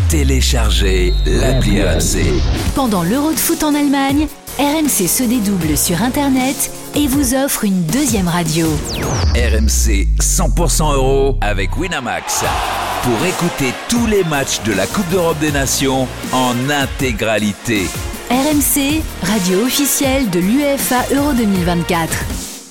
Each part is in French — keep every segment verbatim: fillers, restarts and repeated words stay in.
Téléchargez l'appli R M C. Pendant l'Euro de foot en Allemagne, R M C se dédouble sur Internet et vous offre une deuxième radio. R M C cent pour cent euro avec Winamax. Pour écouter tous les matchs de la Coupe d'Europe des Nations en intégralité. R M C, radio officielle de l'UEFA Euro deux mille vingt-quatre.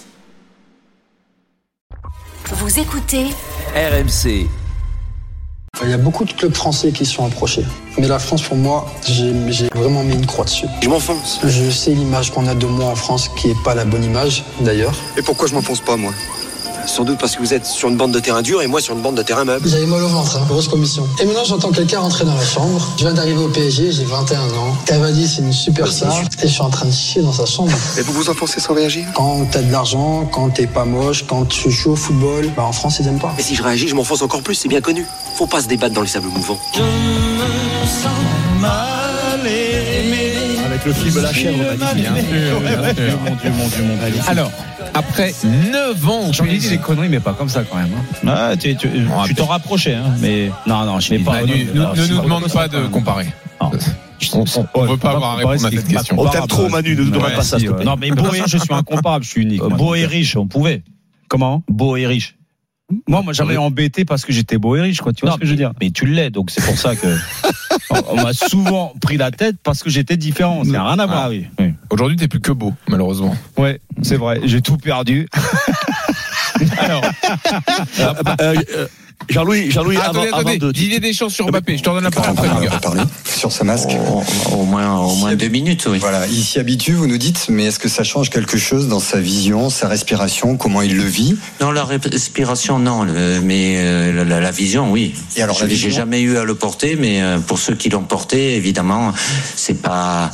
Vous écoutez R M C. Il y a beaucoup de clubs français qui sont approchés. Mais la France, pour moi, j'ai, j'ai vraiment mis une croix dessus. Je m'enfonce. Je sais l'image qu'on a de moi en France, qui n'est pas la bonne image, d'ailleurs. Et pourquoi je m'enfonce pas, moi ? Sans doute parce que vous êtes sur une bande de terrain dur et moi sur une bande de terrain meuble. J'avais mal au ventre, hein, grosse commission. Et maintenant, j'entends quelqu'un rentrer dans la chambre. Je viens d'arriver au P S G, j'ai vingt et un ans. Cavani, c'est une superstar. Et je suis en train de chier dans sa chambre. Et vous vous enfoncez sans réagir ? Quand t'as de l'argent, quand t'es pas moche, quand tu joues au football, bah en France, ils aiment pas. Et si je réagis, je m'enfonce encore plus, c'est bien connu. Faut pas se débattre dans les sables mouvants. Je me sens mal aimé. Avec le film La Chèvre, magnifique. Mon Dieu, mon Dieu, mon Dieu. Alors, après neuf ans, j'en ai dit des conneries, mais pas comme ça quand même. Hein. Ah, tu, tu, bon, tu t'en rapprochais, hein, mais non, non, je n'ai pas. Manu, ne nous, nous demande pas de comparer. Non. On ne veut pas avoir à répondre à cette question. On t'aime trop, Manu, ne nous demande pas ça. Non, mais beau et riche, je suis incomparable, je suis unique. Beau et riche, on pouvait. Comment ? Beau et riche. Moi, moi, j'avais embêté parce que j'étais beau et riche, quoi. Tu vois non, ce que je veux dire ? Mais tu l'es, donc c'est pour ça que on m'a souvent pris la tête parce que j'étais différent. Ça n'a rien à voir. Ah, oui. oui. Aujourd'hui, t'es plus que beau, malheureusement. Ouais, c'est vrai. J'ai tout perdu. Alors, euh, euh, euh, Jean-Louis, Jean-Louis, ah, avant, attendez, avant attendez. de... Didier Deschamps sur Mbappé. Je te redonne la parole après. On va parler sur ce masque. Au, au moins, au moins deux minutes, oui. Voilà, il s'y habitue, vous nous dites, mais est-ce que ça change quelque chose dans sa vision, sa respiration, comment il le vit ? Non, la respiration, non, mais la, la, la vision, oui. Et alors, je, la vision... j'ai jamais eu à le porter, mais pour ceux qui l'ont porté, évidemment, c'est pas.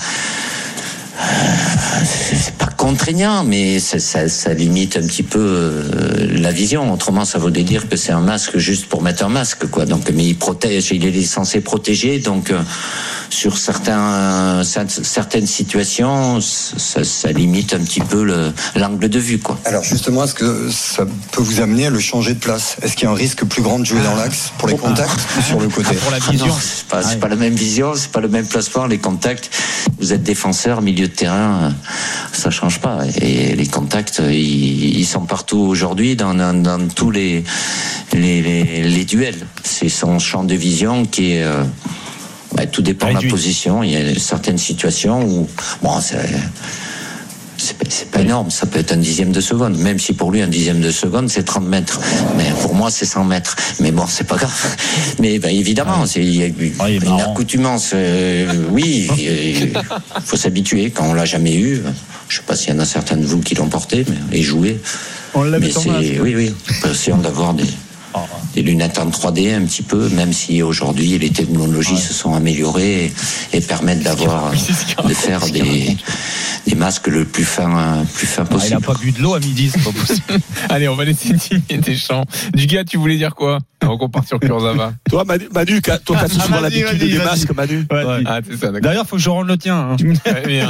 C'est pas contraignant, mais ça, ça, ça limite un petit peu euh, la vision. Autrement, ça voudrait dire que c'est un masque juste pour mettre un masque, quoi. Donc, mais il protège, il est censé protéger. Donc, euh, sur certains, euh, certaines situations, ça, ça limite un petit peu le, l'angle de vue, quoi. Alors, justement, est-ce que ça peut vous amener à le changer de place ? Est-ce qu'il y a un risque plus grand de jouer dans l'axe pour les contacts ou sur le côté ? ah, Pour la vision, ah non, c'est pas, c'est pas la même vision, c'est pas le même placement. Les contacts, vous êtes défenseur, milieu de terrain, ça change pas. Et les contacts, ils, ils sont partout aujourd'hui dans, dans, dans tous les, les, les, les duels. C'est son champ de vision qui est... Euh, bah, tout dépend de la position. Il y a certaines situations où... Bon, c'est... C'est pas, c'est pas énorme, ça peut être un dixième de seconde, même si pour lui un dixième de seconde c'est trente mètres, mais pour moi c'est cent mètres, mais bon c'est pas grave, mais ben, évidemment c'est, il y a ah, il une accoutumance, euh, oui, il faut s'habituer quand on l'a jamais eu, je sais pas s'il y en a certains de vous qui l'ont porté mais, et joué, mais c'est, oui oui, essayons d'avoir des des lunettes en trois D un petit peu, même si aujourd'hui les technologies ouais. se sont améliorées et, et permettent d'avoir, de faire des, des masques le plus fin, plus fin possible. Ah, il n'a pas bu de l'eau à midi, c'est pas possible. Allez, on va laisser Didier Deschamps. Du gars, tu voulais dire quoi ? On repart sur Kurzawa. Toi, Manu, Manu toi qui as souvent l'habitude des masques, Manu. Ouais, ouais. Ah, c'est ça, d'accord. D'ailleurs, il faut que je rende le tien. Hein. Ouais, bien.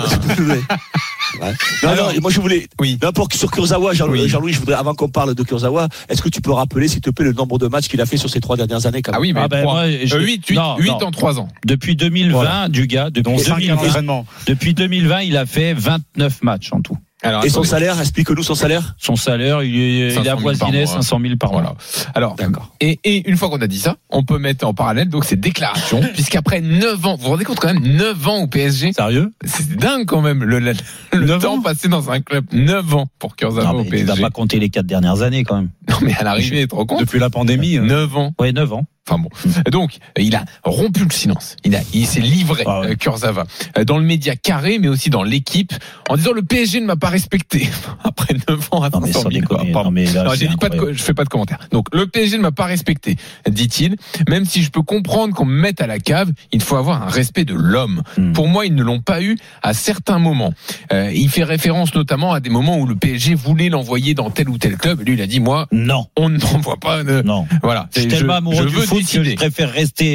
Ouais. Non, Alors, non, moi je voulais. Oui. N'importe sur Kurzawa, Jean-Louis, oui. Jean-Louis, je voudrais, avant qu'on parle de Kurzawa, est-ce que tu peux rappeler, s'il te plaît, le nombre de matchs qu'il a fait sur ces trois dernières années quand même. Ah oui, mais ah ben moi, euh, huit, huit, non, huit non. en trois ans. Depuis deux mille vingt, voilà. Du gars, depuis deux mille vingt, depuis deux mille vingt, il a fait vingt-neuf matchs en tout. Alors, et son salaire, explique-nous son salaire. Son salaire, il est, il est avoisiné cinq cent mille par mois. Voilà. Alors, d'accord. Et, et une fois qu'on a dit ça, on peut mettre en parallèle donc ces déclarations, puisqu'après neuf ans, vous vous rendez compte quand même, neuf ans au P S G. Sérieux ? C'est dingue quand même, le, le, le temps ans passé dans un club. neuf ans pour Kurzawa au P S G. Tu vas pas compter les quatre dernières années quand même. Non, mais à l'arrivée, tu te rends compte ? Depuis la pandémie. neuf ans. Ouais, neuf ans. Enfin bon. Donc, il a rompu le silence. Il a, il s'est livré, ah ouais. euh, Kurzawa, dans le média carré, mais aussi dans l'équipe, en disant le P S G ne m'a pas respecté. Après neuf ans à non, mais sans déconner. Non, mais là, non, j'ai dit pas de, je fais pas de commentaires. Donc, le P S G ne m'a pas respecté, dit-il. Même si je peux comprendre qu'on me mette à la cave, il faut avoir un respect de l'homme. Hmm. Pour moi, ils ne l'ont pas eu à certains moments. Euh, il fait référence notamment à des moments où le P S G voulait l'envoyer dans tel ou tel club. Et lui, il a dit, moi, non, on ne l'envoie pas. De... Non. Voilà. Je suis tellement amoureux du foot que je préfère rester là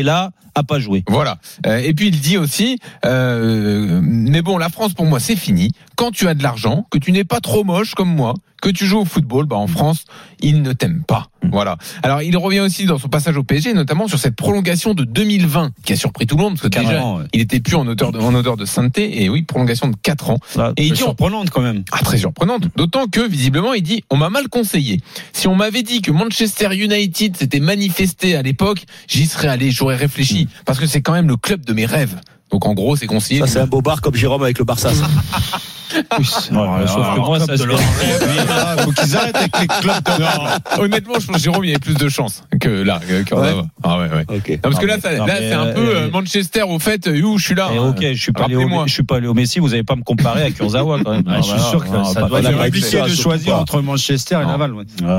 a pas joué. Voilà. Euh, et puis il dit aussi, euh, mais bon, la France pour moi c'est fini. Quand tu as de l'argent, que tu n'es pas trop moche comme moi, que tu joues au football, bah en France, ils ne t'aiment pas. Voilà. Alors il revient aussi dans son passage au P S G, notamment sur cette prolongation de deux mille vingt qui a surpris tout le monde parce que Carrément, déjà ouais. il était plus en odeur de, en odeur de sainteté et oui, prolongation de quatre ans. Là, et il dit surprenante quand même. Ah, très surprenante. D'autant que visiblement il dit on m'a mal conseillé. Si on m'avait dit que Manchester United s'était manifesté à l'époque, j'y serais allé, j'aurais réfléchi mmh. parce que c'est quand même le club de mes rêves. Donc en gros, c'est conseillé. Ça c'est un beau bar comme Jérôme avec le Barça. Oui, ouais, ouais, sauf que moi, ça se fait. Faut qu'ils arrêtent avec les clubs de... Honnêtement, je pense que Jérôme, il y avait plus de chance que là, que ouais. Ah ouais, ouais. Okay. Non, parce non, que là, ça, non, là, c'est un peu euh, Manchester au fait. Où je suis là. Et ok, je suis pas allé au, je suis pas allé au Messi. Vous n'allez pas me comparer à Kurzawa quand même. Ah, je suis sûr que ça doit être compliqué de choisir entre Manchester et Laval.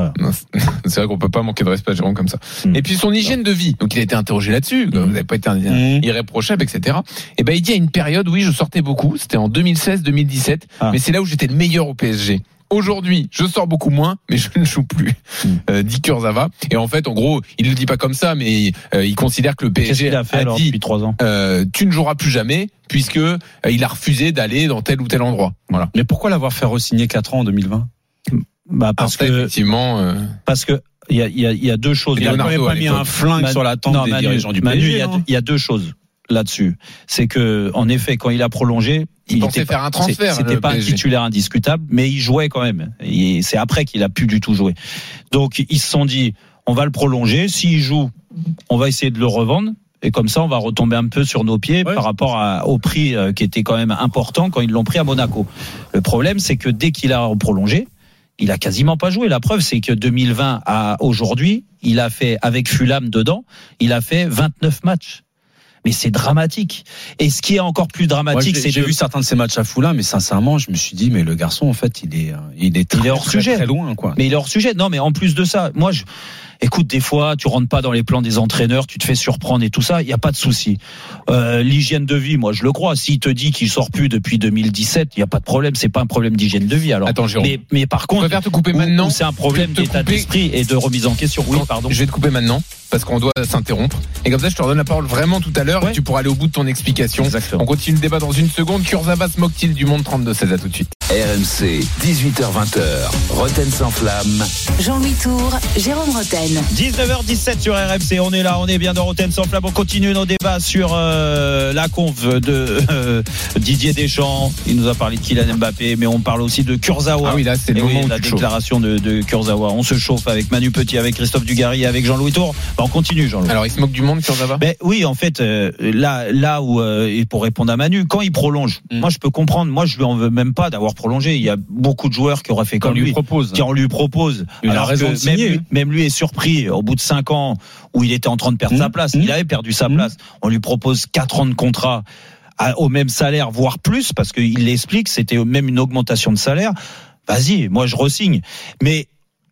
C'est vrai qu'on peut pas manquer de respect à Jérôme comme ça. Et puis son hygiène de vie. Donc il a été interrogé là-dessus. Vous n'avez pas été irréprochable, et cetera. Et ben il dit à une période, oui, je sortais beaucoup. C'était en deux mille seize, deux mille dix-sept. Ah. Mais c'est là où j'étais le meilleur au P S G. Aujourd'hui, je sors beaucoup moins, mais je ne joue plus. Mm. Euh, dit Kurzawa. Et en fait, en gros, il ne le dit pas comme ça, mais euh, il considère que le P S G a, fait, a alors, dit depuis trois ans euh, tu ne joueras plus jamais, puisque euh, il a refusé d'aller dans tel ou tel endroit. Voilà. Mais pourquoi l'avoir fait re-signer quatre ans en deux mille vingt? Bah parce alors, que effectivement, euh... parce que il y a il y a il y a deux choses. Il a quand même pas mis un flingue Man... sur la tempe non, des Manu, dirigeants du P S G. Manu, il y a il y a deux choses là-dessus. C'est que en effet, quand il a prolongé, il, il pensait faire un transfert. C'était pas un titulaire indiscutable, mais il jouait quand même. Et c'est après qu'il a pu du tout jouer. Donc ils se sont dit, on va le prolonger. S'il joue, on va essayer de le revendre. Et comme ça, on va retomber un peu sur nos pieds ouais. par rapport à, au prix euh, qui était quand même important quand ils l'ont pris à Monaco. Le problème, c'est que dès qu'il a prolongé, il a quasiment pas joué. La preuve, c'est que deux mille vingt à aujourd'hui, il a fait, avec Fulham dedans, il a fait vingt-neuf matchs. Mais c'est dramatique. Et ce qui est encore plus dramatique, Moi, c'est j'ai de... vu certains de ces matchs à Fulham, mais sincèrement, je me suis dit, mais le garçon, en fait, il est, il est, très, il est hors très, sujet, très loin, quoi. Mais il est hors sujet. Non, mais en plus de ça, moi, je, écoute, des fois, tu rentres pas dans les plans des entraîneurs, tu te fais surprendre et tout ça, il y a pas de souci. Euh, l'hygiène de vie, moi, je le crois. S'il te dit qu'il sort plus depuis deux mille dix-sept, il y a pas de problème. C'est pas un problème d'hygiène de vie. Alors, attends, Jérôme. Mais, mais par contre, je préfère te couper où, maintenant. Où c'est un problème d'état couper... d'esprit et de remise en question. Oui, Quand, pardon. Je vais te couper maintenant parce qu'on doit s'interrompre. Et comme ça, je te redonne la parole vraiment tout à l'heure ouais. et tu pourras aller au bout de ton explication. Exactement. On continue le débat dans une seconde. Kurzawa se moque-t-il du monde trente-deux seize? À tout de suite. R M C, dix-huit heures vingt. Roten sans flamme. Jean-Louis Tour, Jérôme Roten. dix-neuf heures dix-sept sur R M C. On est là, on est bien dans Roten sans flamme. On continue nos débats sur euh, la conf de euh, Didier Deschamps. Il nous a parlé de Kylian Mbappé, mais on parle aussi de Kurzawa. Ah oui, là, c'est le et moment oui, où la tu déclaration de, de Kurzawa. On se chauffe avec Manu Petit, avec Christophe Dugarry, avec Jean-Louis Tour. Ben, on continue, Jean-Louis. Alors, il se moque du monde, Kurzawa? Ben oui, en fait, euh, là, là où euh, et pour répondre à Manu, quand il prolonge, mm. moi je peux comprendre. Moi, je lui en veux même pas d'avoir prolongé. Il y a beaucoup de joueurs qui auraient fait comme lui, lui propose. qui en lui propose. Il alors a raison que de signer, même, lui, même lui est surpris au bout de cinq ans où il était en train de perdre mmh, sa place. Mmh. Il avait perdu sa mmh. place. On lui propose quatre ans de contrat à, au même salaire, voire plus, parce qu'il l'explique, c'était même une augmentation de salaire. Vas-y, moi je re-signe. Mais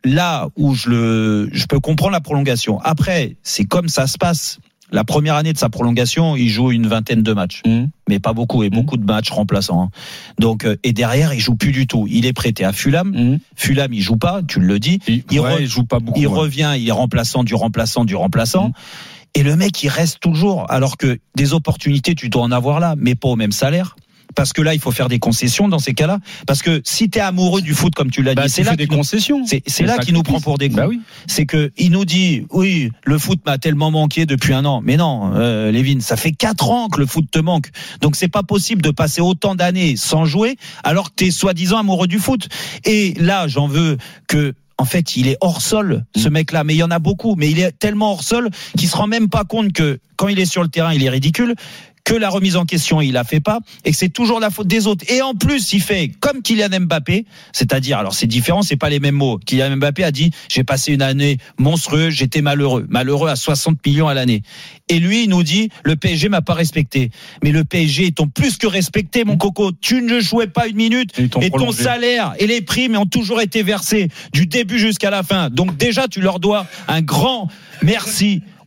là où je le, je peux comprendre la prolongation. Après, c'est comme ça se passe. La première année de sa prolongation, il joue une vingtaine de matchs, mmh. mais pas beaucoup, et mmh. beaucoup de matchs remplaçants. Hein. Donc, euh, et derrière, il joue plus du tout. Il est prêté à Fulham. Mmh. Fulham, il joue pas, tu le dis. Il, il, ouais, re- il joue pas beaucoup. Il ouais. revient, il est remplaçant du remplaçant du remplaçant. Mmh. Et le mec, il reste toujours. Alors que des opportunités, tu dois en avoir là, mais pas au même salaire. Parce que là, il faut faire des concessions dans ces cas-là. Parce que si t'es amoureux du foot, comme tu l'as bah, dit, c'est là des nous, concessions. C'est, c'est là qu'il nous prend pour des cons. Bah oui. C'est que il nous dit, oui, le foot m'a tellement manqué depuis un an. Mais non, euh, Lévin, ça fait quatre ans que le foot te manque. Donc c'est pas possible de passer autant d'années sans jouer, alors que t'es soi-disant amoureux du foot. Et là, j'en veux que. En fait, il est hors sol, ce mec-là. Mais il y en a beaucoup. Mais il est tellement hors sol qu'il se rend même pas compte que quand il est sur le terrain, il est ridicule. Que la remise en question, il la fait pas, et que c'est toujours la faute des autres. Et en plus, il fait comme Kylian Mbappé, c'est-à-dire, alors c'est différent, c'est pas les mêmes mots. Kylian Mbappé a dit, j'ai passé une année monstrueuse, j'étais malheureux, malheureux à soixante millions à l'année. Et lui, il nous dit, le P S G m'a pas respecté. Mais le P S G est plus que respecté, mon coco. Tu ne jouais pas une minute, et, et ton salaire et les primes ont toujours été versés du début jusqu'à la fin. Donc déjà, tu leur dois un grand merci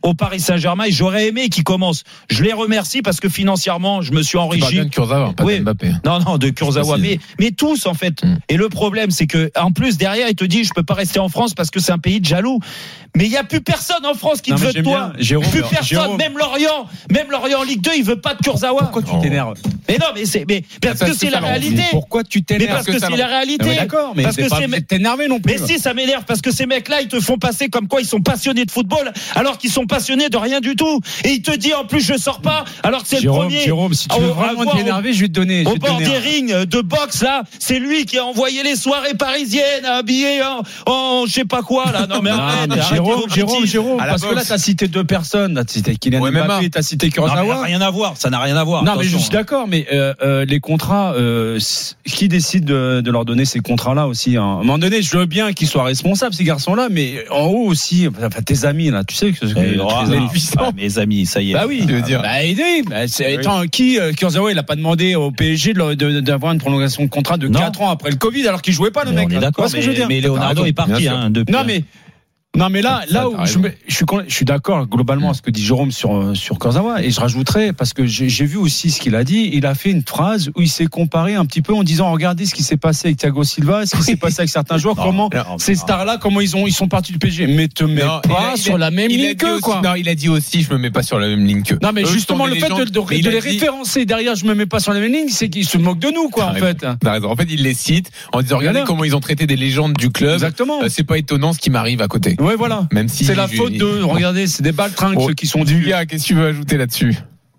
au Paris Saint-Germain. Et j'aurais aimé qu'il commence. Je les remercie parce que financièrement, je me suis enrichi. Tu parles bien de Kurzawa, pas oui. de Mbappé. Non, non, de Kurzawa. Mais, mais tous, en fait. Mm. Et le problème, c'est que, en plus, derrière, il te dit, je peux pas rester en France parce que c'est un pays de jaloux. Mais il y a plus personne en France qui non, te veut de toi. Jérôme, plus personne. Jérôme. Même Lorient, même Lorient en Ligue deux, il veut pas de Kurzawa. Pourquoi tu t'énerves? Mais non, mais c'est, mais parce, parce que, que c'est la réalité. Pourquoi tu t'énerves? Mais parce que, que c'est la réalité. Mais d'accord, mais parce c'est que pas c'est t'énerver non plus. Mais si, ça m'énerve parce que ces mecs-là, ils te font passer comme quoi ils sont passionnés de football, alors qu'ils sont passionnés de rien du tout. Et il te dit en plus je sors pas, alors que c'est Jérôme, le premier. Jérôme, si tu veux vraiment t'énerver, je vais te donner. Au bord des rings de boxe là, c'est lui qui a envoyé les soirées parisiennes habillé en, en je sais pas quoi là. Non mais arrête, non, mais arrête, Jérôme, Jérôme, Jérôme, parce que là t'as cité deux personnes, t'as cité Kylian ouais, Mbappé, t'as cité Kurzawa. Ça n'a rien à voir, ça n'a rien à voir. Non mais je suis d'accord, mais euh, euh, les contrats, euh, qui décide de, de leur donner ces contrats-là aussi hein. À un moment donné, je veux bien qu'ils soient responsables ces garçons-là, mais en haut aussi, enfin tes amis là, tu sais que hey, oh, non, ah, mes amis, ça y est. Bah oui, tu veux dire. Bah, oui, bah, c'est, attends, qui euh, Kurzawa, il a pas demandé au P S G de, de, d'avoir une prolongation de contrat de quatre ans après le Covid, alors qu'il jouait pas le mais mec. On est d'accord, mais, mais, mais Leonardo est parti hein, depuis. Non mais Non mais là, là où je, me, je suis, je suis d'accord globalement à ce que dit Jérôme sur sur Kurzawa, et je rajouterais parce que j'ai, j'ai vu aussi ce qu'il a dit. Il a fait une phrase où il s'est comparé un petit peu en disant regardez ce qui s'est passé avec Thiago Silva, ce qui s'est passé avec certains joueurs, non, comment non, ces stars-là, comment ils ont ils sont partis du P S G. Mais te mets non, pas a, sur a, la même ligne que quoi. Non, il a dit aussi je me mets pas sur la même ligne que. Non mais Eux, justement le fait de, de, de, de les dit... référencer derrière je me mets pas sur la même ligne, c'est qu'ils se moquent de nous quoi en fait. En fait, il les cite en disant regardez comment ils ont traité des légendes du club. Exactement. C'est pas étonnant ce qui m'arrive à côté. Ouais voilà. Même si c'est la faute de, regardez, c'est des baltringues oh, ceux qui sont du gars. Qu'est-ce que tu veux ajouter là-dessus?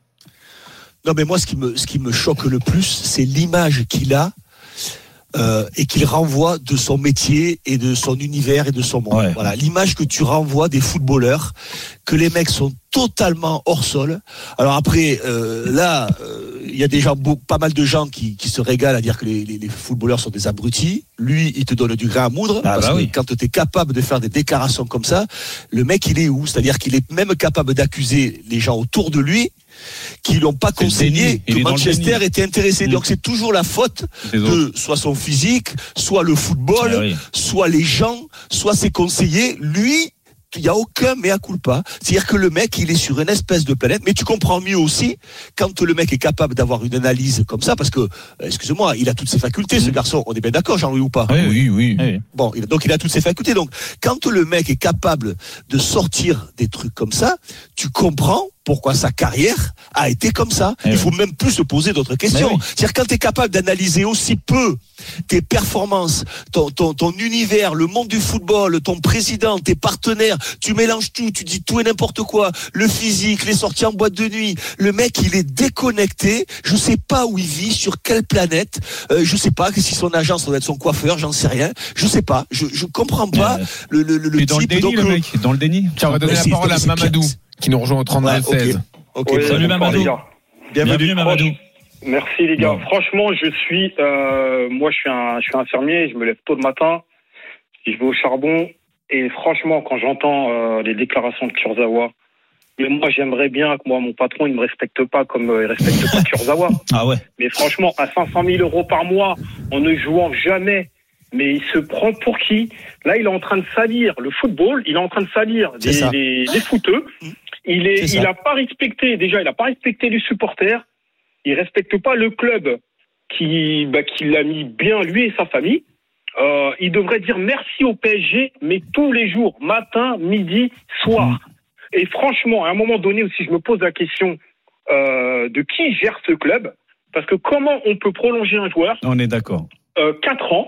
Non, mais moi, ce qui me, ce qui me choque le plus, c'est l'image qu'il a euh, et qu'il renvoie de son métier et de son univers et de son monde. Ouais. Voilà, l'image que tu renvoies des footballeurs, que les mecs sont totalement hors sol. Alors après, euh, là, il euh, y a déjà beau, pas mal de gens qui, qui se régalent à dire que les, les, les footballeurs sont des abrutis. Lui, il te donne du grain à moudre. Ah parce bah que oui. Quand tu es capable de faire des déclarations comme ça, le mec, il est où? C'est-à-dire qu'il est même capable d'accuser les gens autour de lui qui l'ont pas conseillé que Manchester était intéressé. Mmh. Donc c'est toujours la faute de soit son physique, soit le football, ah oui. soit les gens, soit ses conseillers. Lui, il n'y a aucun mea culpa. C'est-à-dire que le mec, il est sur une espèce de planète. Mais tu comprends mieux aussi quand le mec est capable d'avoir une analyse comme ça, parce que, excusez-moi, il a toutes ses facultés, ce garçon. On est bien d'accord, Jean-Louis, ou pas? Oui, oui, oui. Bon, donc il a toutes ses facultés. Donc, quand le mec est capable de sortir des trucs comme ça, tu comprends pourquoi sa carrière a été comme ça. Eh Il faut oui. même plus se poser d'autres questions. Oui. C'est-à-dire quand tu es capable d'analyser aussi peu tes performances, ton, ton, ton univers, le monde du football, ton président, tes partenaires, tu mélanges tout, tu dis tout et n'importe quoi, le physique, les sorties en boîte de nuit, le mec il est déconnecté, je sais pas où il vit, sur quelle planète, euh, je sais pas si son agent ça doit être son coiffeur, j'en sais rien, je sais pas, je, je comprends pas euh, le, le, le, le dans type. Le déni, donc, le mec, dans le déni. Tiens, on va donner la parole à Mamadou, qui nous rejoint au trente-deux seize. Ok, oui, salut Mamadou. Les gars. Bienvenue, Bienvenue Mamadou. Merci les gars. Non. Franchement, je suis, euh, moi je suis un, je suis infirmier, je me lève tôt le matin, je vais au charbon et franchement quand j'entends euh, les déclarations de Kurzawa, mais moi j'aimerais bien que moi mon patron il me respecte pas comme euh, il respecte pas Kurzawa. Ah ouais. Mais franchement à cinq cent mille euros par mois en ne jouant jamais. Mais il se prend pour qui? Là, il est en train de salir le football, il est en train de salir les, les, les footeux. Il est, il a pas respecté, déjà, il a pas respecté les supporters. Il respecte pas le club qui, bah, qui l'a mis bien, lui et sa famille. Euh, il devrait dire merci au P S G, mais tous les jours, matin, midi, soir. Mmh. Et franchement, à un moment donné aussi, je me pose la question euh, de qui gère ce club. Parce que comment on peut prolonger un joueur? On est d'accord. Euh, quatre ans.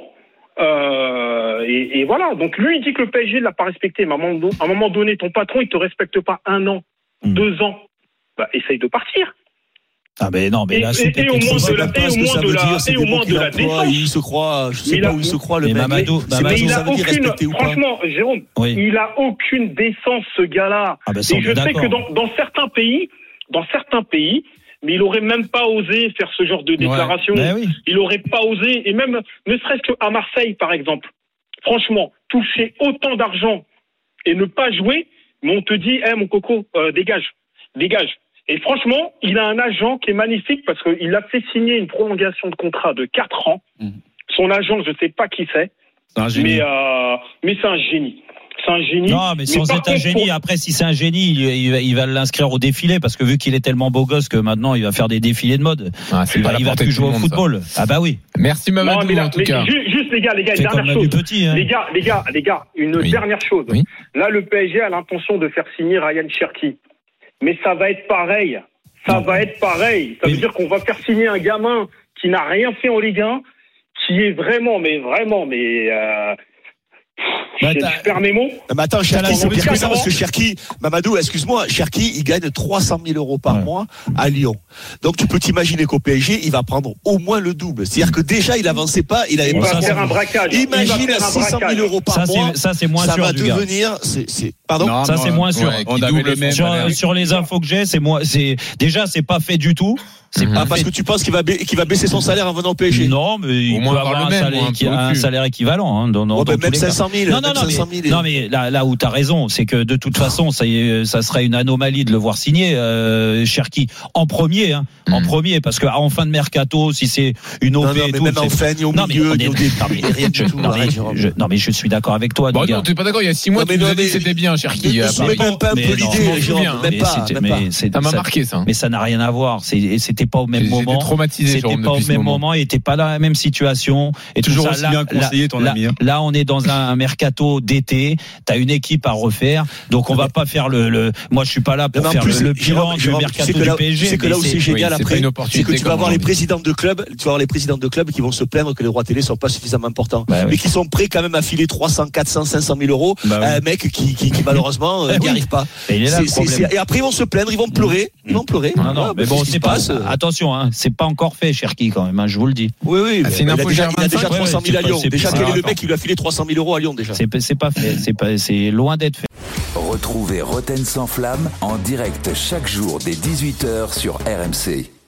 Euh, et, et voilà. Donc lui, il dit que le P S G ne l'a pas respecté. Mais à un moment, à un moment donné, ton patron, il te respecte pas un an, mmh. deux ans. Bah, essaye de partir. Ah ben non, mais là, et, et, et au moins de la, et au moins de la, et au moins de la défense. Il se croit, je sais pas où il se croit le mec. Mamadou, mais il a aucune, franchement, Jérôme, oui. il a aucune décence ce gars-là. Ah ben et je sais que dans, dans certains pays, dans certains pays, mais il aurait même pas osé faire ce genre de déclaration. Ouais, ben oui. Il aurait pas osé, et même, ne serait-ce qu'à Marseille, par exemple. Franchement, toucher autant d'argent et ne pas jouer, mais on te dit, hé, hey, mon coco, euh, dégage, dégage. Et franchement, il a un agent qui est magnifique parce qu'il a fait signer une prolongation de contrat de quatre ans. Mmh. Son agent, je ne sais pas qui c'est, mais, euh, mais c'est un génie. c'est un génie. Non, mais sans mais être un génie, pour... après, si c'est un génie, il, il, va, il va l'inscrire au défilé, parce que vu qu'il est tellement beau gosse que maintenant, il va faire des défilés de mode. Ah, il va, il va plus jouer au football. Ça. Ah bah oui. Merci Mamadou, non, mais là, en tout mais cas. Juste, juste les gars, les gars, une dernière chose. Petit, hein. Les gars, les gars, les gars, une oui. dernière chose. Oui. Là, le P S G a l'intention de faire signer Ryan Cherki. Mais ça va être pareil. Ça non. va être pareil. Ça mais... veut dire qu'on va faire signer un gamin qui n'a rien fait en Ligue un, qui est vraiment, mais vraiment, mais... Euh... Bah, je perds mes mots. Mais attends, Cherki, c'est pire que ça, parce que Cherki, Mamadou, excuse-moi, Cherki, il gagne trois cent mille euros par ouais. mois à Lyon. Donc tu peux t'imaginer qu'au P S G, il va prendre au moins le double. C'est-à-dire que déjà, il avançait pas, il avait il pas. Va faire un braquage. Imagine à six cent mille euros par ça, mois. C'est, ça, c'est moins ça sûr. Ça va du devenir, c'est, c'est, pardon. Non, ça, non, c'est moins sûr. Ouais, on double les mêmes. Sur, sur les infos que j'ai, c'est moi, c'est, déjà, c'est pas fait du tout. C'est pas parce que tu penses qu'il va, ba- qu'il va baisser son salaire en venant au P S G. Non, mais il peut avoir un, même, salaire, qui a un salaire équivalent. Hein, dans, dans, oh, ben dans même cinq cent mille. Non, non, non, mais, non, mais là, là où t'as raison, c'est que de toute façon, ça, ça serait une anomalie de le voir signer, euh, Cherki, en premier, hein, mm. en premier, parce que en fin de mercato, si c'est une O P non, non, et mais tout, même en fin, au non, milieu, mais, au début, non, mais rien du tout. Non, mais je suis d'accord avec toi. Bon, non, t'es pas d'accord. Il y a six mois, tu nous as dit que c'était bien, Cherki. Mais même pas un peu l'idée, Jérôme, même pas. Ça m'a marqué ça. Mais ça n'a rien à voir. C'était pas au même moment. J'étais traumatisé. Pas au même moment, il était pas dans la même situation. Et toujours tout aussi ça, bien là, conseillé ton là, ami. Hein. Là, on est dans un, un mercato d'été. T'as une équipe à refaire, donc on va pas faire le. le moi, je suis pas là pour non, faire plus, le, le bilan du mercato du P S G. C'est que là où c'est génial oui, après, c'est que tu vas avoir les présidents de clubs, tu vas avoir les présidents de clubs qui vont se plaindre que les droits télé sont pas suffisamment importants, bah, mais oui. qui sont prêts quand même à filer trois cents, quatre cents, cinq cent mille euros bah, oui. à un mec qui, qui, qui malheureusement n'y arrive pas. Et, il est là, c'est, c'est, c'est, et après ils vont se plaindre, ils vont pleurer, ils vont pleurer. Non, non, mais bon, c'est pas. Attention, hein, c'est pas encore fait, Cherki quand même. Je vous le dis. Oui, oui. Ah, c'est une il, a déjà, il a déjà trois cent mille ouais, à Lyon. C'est, déjà, c'est, quel c'est, est le mec qui lui a filé trois cent mille euros à Lyon déjà? C'est, c'est pas fait. C'est pas, c'est loin d'être fait. Retrouvez Roten sans flamme en direct chaque jour dès dix-huit heures sur R M C.